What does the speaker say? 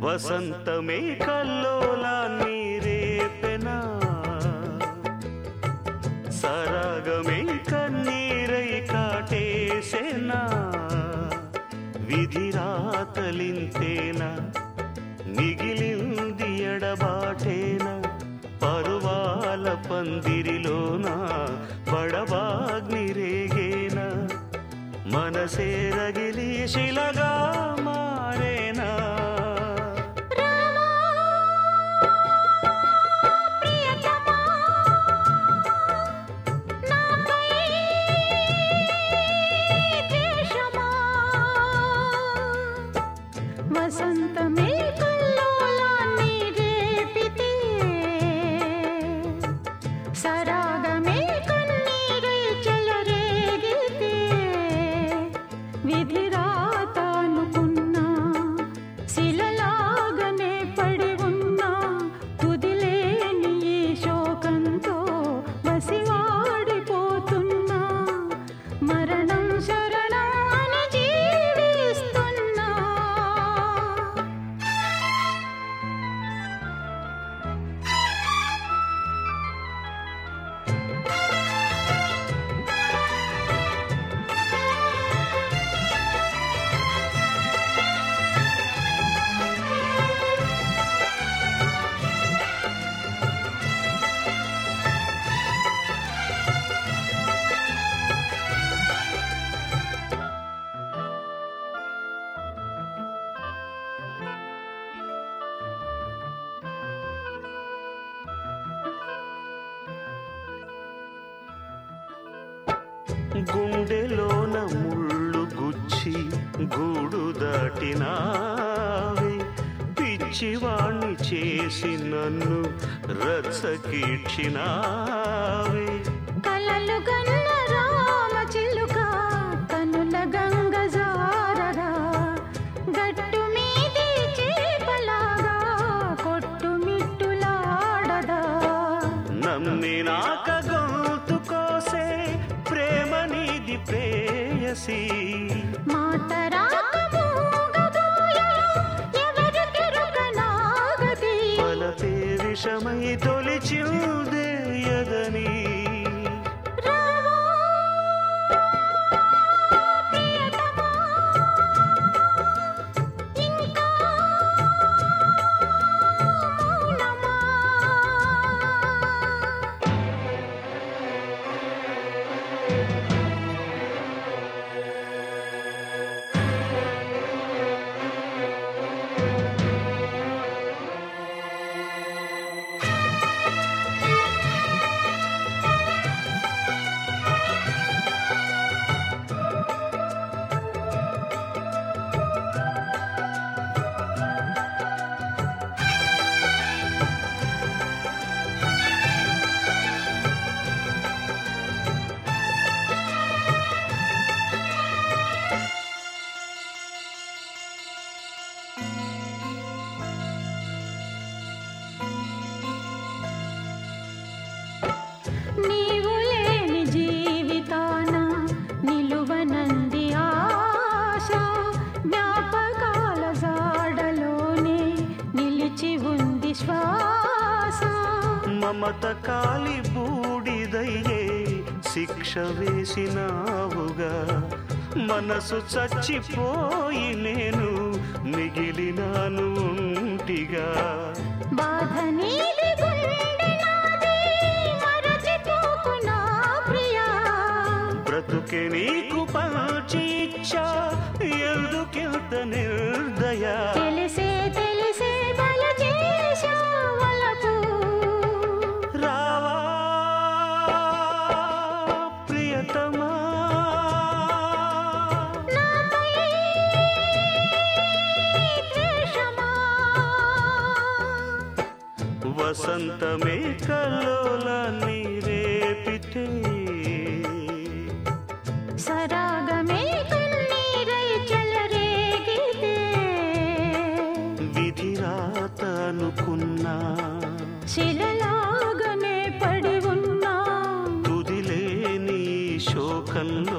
వసంతమే కల్లోలాన్ని రేపెనా, సరాగమే కన్నీరై కాటేసేనా, విధి రాతలింతేనా, మిగిలింది ఎడబాటేనా, పరువాల పందిరిలోన బడబాగ్ని రేగేనా, మనసే రగిలి శిలగా మారేనా. వసంతమే కల్లోలాన్ని రేపితే, సరాగమే కన్నీరై చెలరేగితే, విధి రాత అనుకున్నా శిలలాగనే పడి ఉన్నా, తుదిలేని ఈ శోకంతో వసివాడిపోతున్నా, మరణం శరణం అని జీవిస్తున్నా. గుండెలోన ముళ్ళు గుచ్చి గూడు దాటినావే, పిచ్చివాణ్ణి చేసి నన్ను రచ్చకీడ్చినావే. కలలు గన్న రామ చిలుక కనుల గంగ జారగా, గట్టు మీది చేపలాగా కొట్టుమిట్టులాడదా, నమ్మినాక గొంతు కోసే ప్రేమ నీది ప్రేయసి, మాట రాక మూగబోయెను ఎవరికెరుక నాగతి, బలపే విషమై తొలిచిందే యదని. రావా ప్రియతమా, ఇంకా మౌనమా. నీవు లేని జీవితాన నిలువనంది ఆశ, జ్ఞాపకాల జాడలోనే నిలిచి ఉంది శ్వాస, మమత కాలి బూడిదయ్యే శిక్ష వేసినావుగా, మనసు చచ్చిపోయి నేను మిగిలినాను ఒంటిగా. బాధ నీది గుండె నాది మరచిపోకు నా ప్రియా, బ్రతుకే నీకు పంచి ఇచ్చా ఎందుకింత నిర్దయ, తెలిసే తెలిసే బల చేశా వలపు, రావా ప్రియతమా, నాపై ద్వేషమా. వసంతమే కల్లోలాన్ని రేపితే, సరాగమే కన్నీరై చెలరేగితే, విధి రాత అనుకున్నా శిలలాగనే పడి ఉన్నా, తుదిలేని శోకంలో